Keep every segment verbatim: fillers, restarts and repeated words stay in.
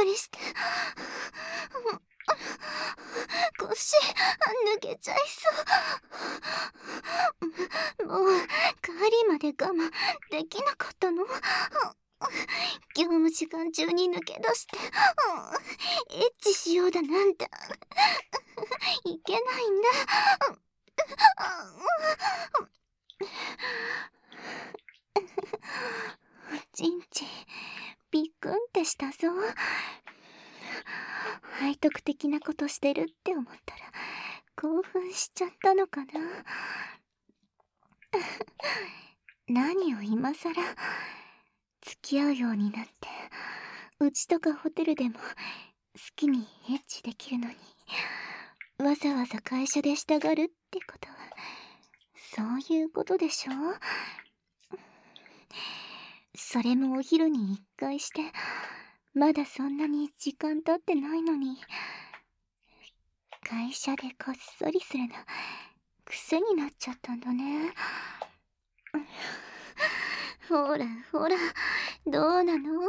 りして、腰抜けちゃいそう。もう帰りまで我慢できなかったの。業務時間中に抜け出してエッチしようだなんていけないんだ。ちんちんびっくんってしたぞ。背徳的なことしてるって思ったら興奮しちゃったのかな。何を今さら付き合うようになって、うちとかホテルでも好きにエッチできるのに、わざわざ会社で従るってことはそういうことでしょ。それもお昼に一回して、まだそんなに時間経ってないのに、会社でこっそりするの癖になっちゃったんだね。ほらほら、どうなの？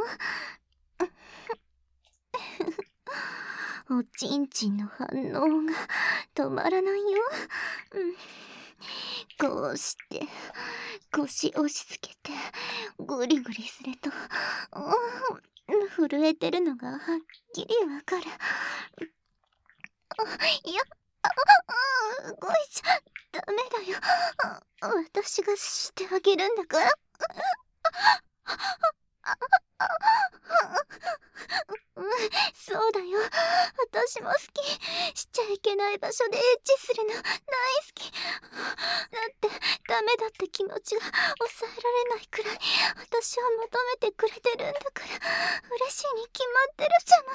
おちんちんの反応が止まらないよ。うん、こうして腰押し付けてグリグリすると、うん、震えてるのがはっきりわかる。いや、動いちゃダメだよ。私がしてあげるんだから。うん、そうだよ。私も好き。しちゃいけない場所でエッチするの大好き。だってダメだって気持ちが抑えられないくらい私を求めてくれてるんだから、嬉しいに決まってるじゃない。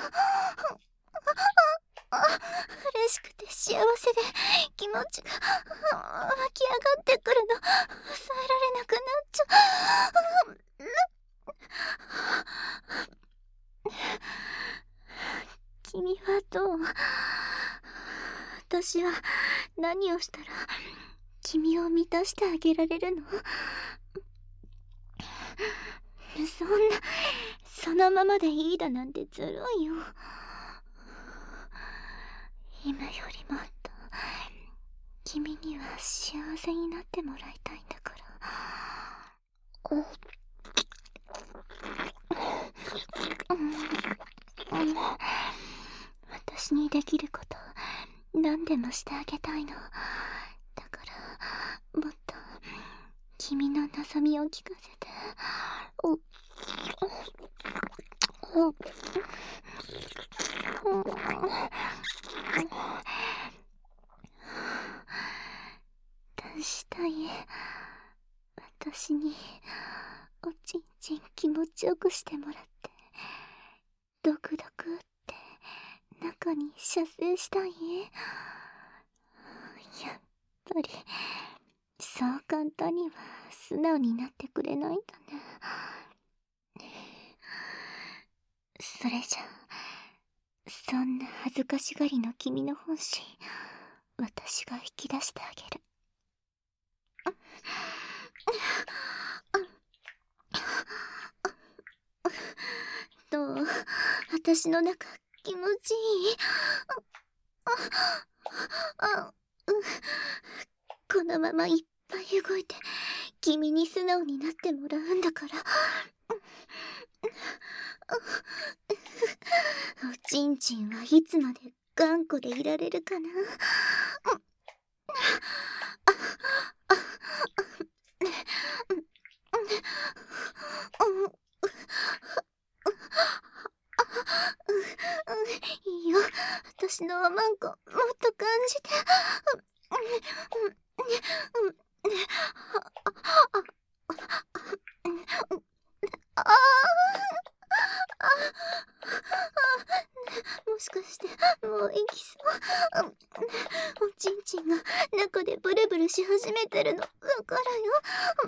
嬉しくて幸せで気持ちが湧き上がってくるの、抑えられなくなっちゃう。君はどう？私は何をしたら君を満たしてあげられるの？そんな、そのままでいいだなんてずるいよ。今よりもっと君には幸せになってもらいたいんだから。私にできること何でもしてあげたいの。だからもっと君の望みを聞かせて。したい。私におちんちん気持ちよくしてもらって、ドクドクって中に射精したい。やっぱりそう簡単には素直になってくれないんだね。それじゃそんな恥ずかしがりの君の本心、私が引き出してあげる。どう？私の中気持ちいい？あ、うん、このままいっぱい動いて君に素直になってもらうんだから。おちんちんはいつまで頑固でいられるかな。いいよ、私のおまんこもっと感じて。ああ、もしかしてもう息そう。おちんちんが中でブルブルし始めてるのわかるよ。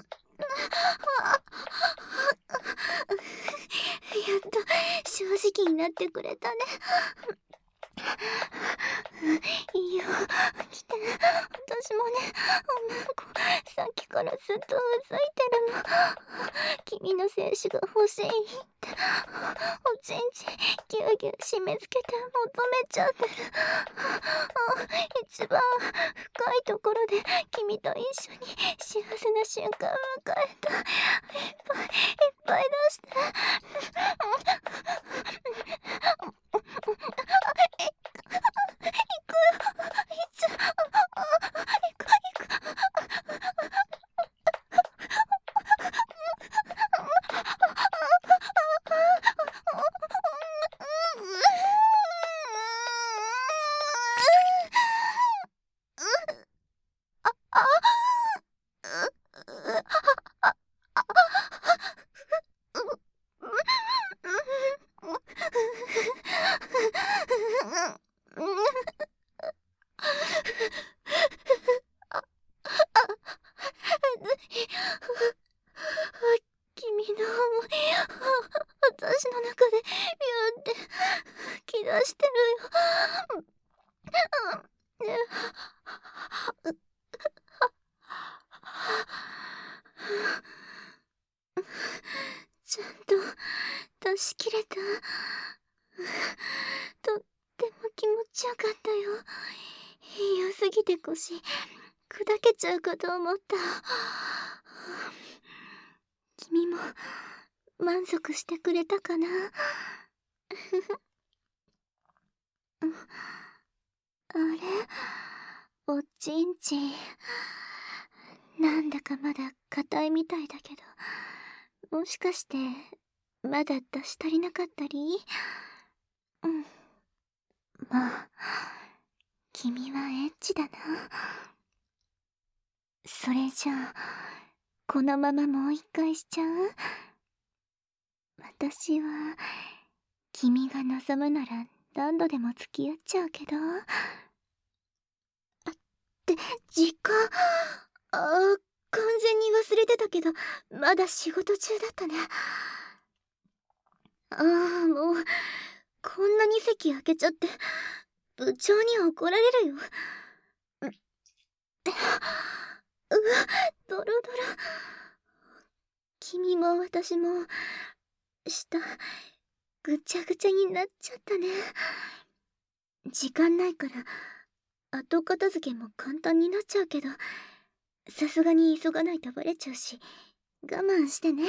やっと正直になってくれたね。 いいよ、来て。私もね、女の子、さっきからずっとうずいてるの。君の精子が欲しいって、おちんちんぎゅうぎゅう締め付けて求めちゃってる。一番深いところで君と一緒に幸せな瞬間を迎えた。いっぱいいっぱい出して。君の想い、私の中でビューって吹き出してるよ。ちゃんと出し切れた。とっても気持ちよかったよ。良すぎて腰砕けちゃうかと思った。君も満足してくれたかな。あれ、おちんちんなんだかまだ硬いみたいだけど、もしかしてまだ出し足りなかったり。うん、まあ君はエッチだな。それじゃあこのままもう一回しちゃう？私は君が望むなら何度でも付き合っちゃうけど。あって時間、あー完全に忘れてたけどまだ仕事中だったね。ああもうこんなに席開けちゃって部長に怒られるよ。ううわドロドロ。君も私も舌ぐちゃぐちゃになっちゃったね。時間ないから後片付けも簡単になっちゃうけど、さすがに急がないとバレちゃうし我慢してね。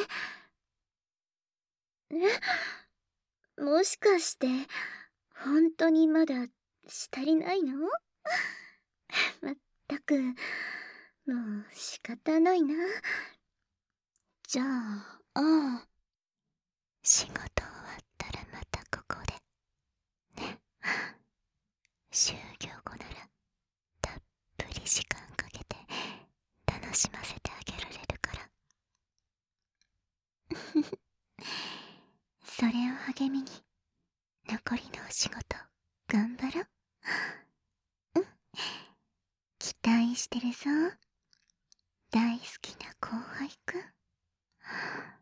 え、もしかして本当にまだしたりないの？まったくもう仕方ないな。じゃあああ仕事終わったらまたここでね。就業後ならたっぷり時間かけて楽しませてあげられるから。それを励みに残りのお仕事頑張ろう。うん、期待してるぞ大好きな後輩くん。